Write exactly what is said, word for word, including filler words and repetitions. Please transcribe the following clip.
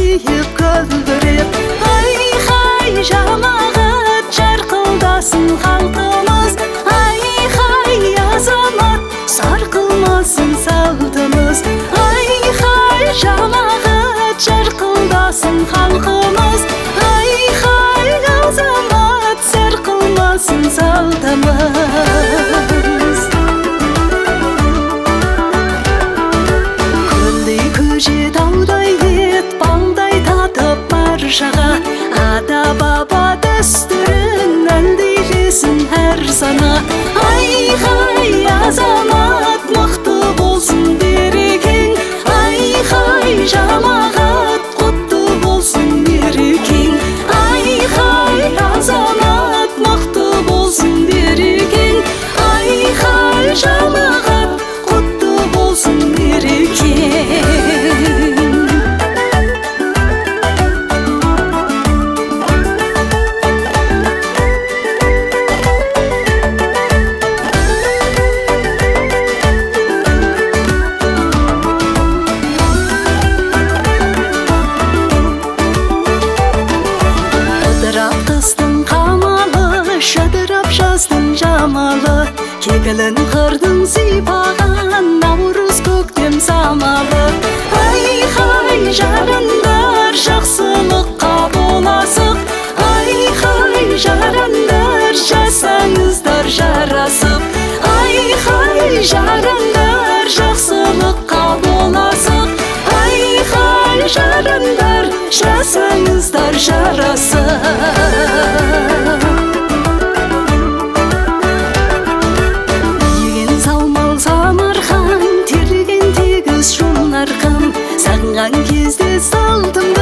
тиіп көлгіреп. Ай-хай жамағат жарқылдасын халқымыз, ай-хай азамат сарқылмасын салтымыз. Ай-хай жамағат жарқылдасын халқымыз, ай-хай азамат сарқылмасын салтымыз. Көлдей көже таудай ет балдай татып баршаға, ата баба дәстүрін әлдилесін әр сана. Ай-хай азамат мықты болсын берекең, ай-хай жамағат құтты болсын мерекең. Ай-хай азамат мықты болсын берекең, ай-хай жамағат құтты болсын мерекең. Қыстың қамалы, шыдырап жаздың жамалы, кекілін қырдың сипаған наурыз көктем самалы. Ай-хай жарандар жақсылыққа боласық, ай-хай жарандар жасаңыздар жарасып. Ай-хай жарандар жақсылыққа боласық, ай-хай жарандар жасаңыздар жарасып. Еген салмал самархан, терген тегіс жоларқам, сағынған кезде салтым